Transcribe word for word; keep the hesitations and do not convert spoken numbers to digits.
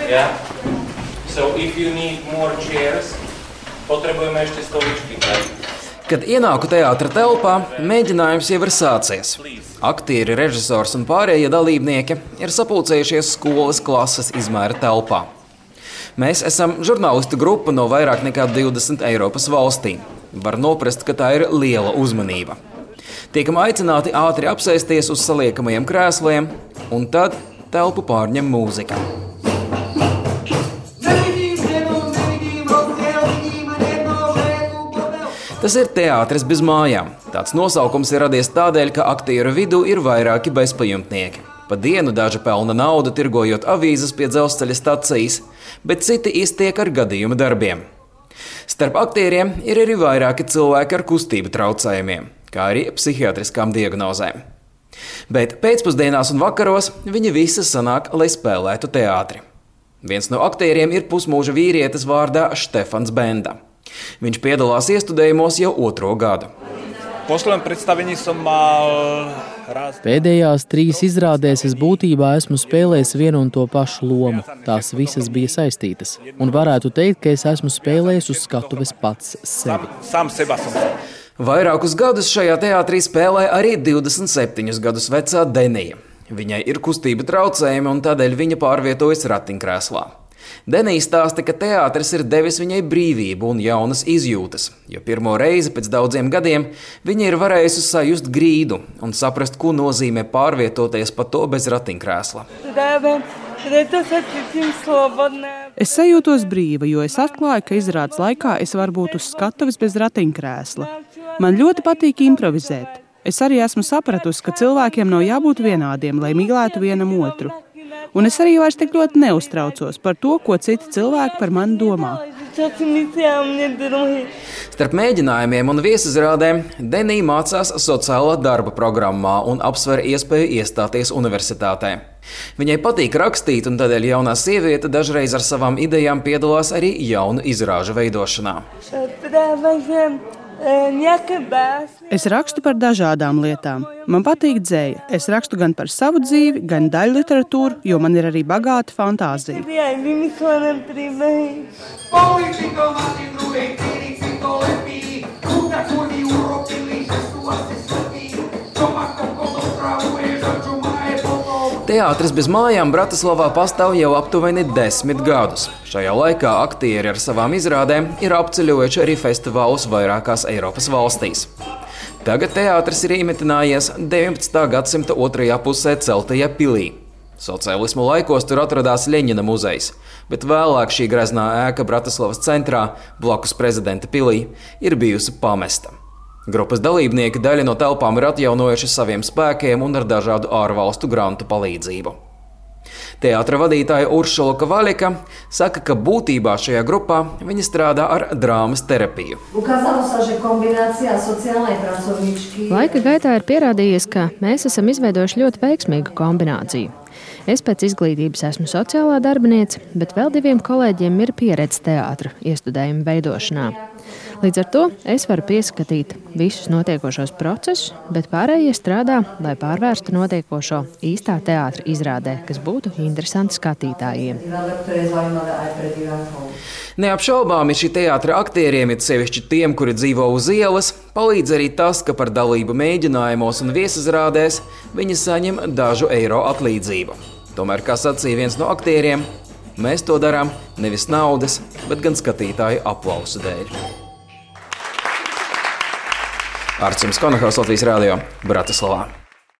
Yeah. So if you need more chairs, potrebujeme ešte stoličky. Kad ienāku teātra telpā, mēģinājums jau ir sācies. Aktieri, režisors un pārējie dalībnieki ir sapulcējušies skolas klases izmēra telpā. Mēs esam žurnālistu grupa no vairāk nekā divdesmit Eiropas valstīm. Var noprast, ka tā ir liela uzmanība. Tiekam aicināti ātri apsēsties uz saliekamajiem krēsliem, un tad telpu pārņem mūzika. Tas ir teātris bez mājām. Tāds nosaukums ir radies tādēļ, ka aktieru vidū ir vairāki bezpajumtnieki. Pa dienu daži pelna naudu, tirgojot avīzes pie dzelzceļa stacijas, bet citi iztiek ar gadījuma darbiem. Starp aktieriem ir arī vairāki cilvēki ar kustību traucējumiem, kā arī psihiatriskām diagnozēm. Bet pēcpusdienās un vakaros viņi visi sanāk, lai spēlētu teātri. Viens no aktieriem ir pusmūža vīrietis vārdā Štefans Benda. Viņš piedalās iestudējumos jau otro gadu. Pēdējās trīs izrādēs es būtībā esmu spēlējis vienu un to pašu lomu. Tās visas bija saistītas. Un varētu teikt, ka es esmu spēlējis uz skatuves pats sevi. Vairākus gadus šajā teātrī spēlē arī divdesmit septiņus gadus vecā Denija. Viņai ir kustība traucējumi un tādēļ viņa pārvietojas ratiņkrēslā. Denija stāsta, ka teātris ir devis viņai brīvību un jaunas izjūtas, jo pirmo reizi pēc daudziem gadiem viņa ir varējusi sajust grīdu un saprast, ko nozīmē pārvietoties pa to bez ratiņkrēsla. Es sajūtos brīva, jo es atklāju, ka izrādes laikā es varu būt uz skatuves bez ratiņkrēsla. Man ļoti patīk improvizēt. Es arī esmu sapratusi, ka cilvēkiem nav jābūt vienādiem, lai mīlētu vienam otru. Un es arī vairs tik ļoti neuztraucos par to, ko citi cilvēki par mani domā. Starp mēģinājumiem un viesizrādēm Denija mācās sociālā darba programmā un apsver iespēju iestāties universitātē. Viņai patīk rakstīt, un tādēļ jaunā sieviete dažreiz ar savām idejām piedalās arī jaunu izrāžu veidošanā. Es rakstu par dažādām lietām. Man patīk dzēja. Es rakstu gan par savu dzīvi, gan daļu literatūru, jo man ir arī bagāta fantāzija. Teātris bez mājām Bratislavā pastāv jau aptuveni desmit gadus. Šajā laikā aktieri ar savām izrādēm ir apceļojuši arī festivālus vairākās Eiropas valstīs. Tagad teātris ir iemitinājies deviņpadsmitā gadsimta otrajā pusē celtajā pilī. Sociālismu laikos tur atradās Ļeņina muzejs, bet vēlāk šī greznā ēka Bratislavas centrā, blakus Prezidenta pilī, ir bijusi pamesta. Grupas dalībnieki daļa no telpām ir atjaunojuši saviem spēkiem un ar dažādu ārvalstu grantu palīdzību. Teātra vadītāja Uršula Kavaļika saka, ka būtībā šajā grupā viņa strādā ar drāmas terapiju. Laika gaitā ir pierādījies, ka mēs esam izveidojuši ļoti veiksmīgu kombināciju. Es pēc izglītības esmu sociālā darbiniece, bet vēl diviem kolēģiem ir pieredze teātra iestudējumu veidošanā. Līdz ar to es varu pieskatīt visus notiekošos procesus, bet pārējie strādā, lai pārvērstu notiekošo īstā teātra izrādē, kas būtu interesanti skatītājiem. Neapšaubāmi šī teātra aktieriem, it sevišķi tiem, kuri dzīvo uz ielas, palīdz arī tas, ka par dalību mēģinājumos un viesizrādēs viņi saņem dažu eiro atlīdzību. Tomēr, kā sacīja viens no aktieriem, mēs to darām nevis naudas, bet gan skatītāju aplausu dēļ. Arcis Konahaus, Latvijas radio, Bratislavā.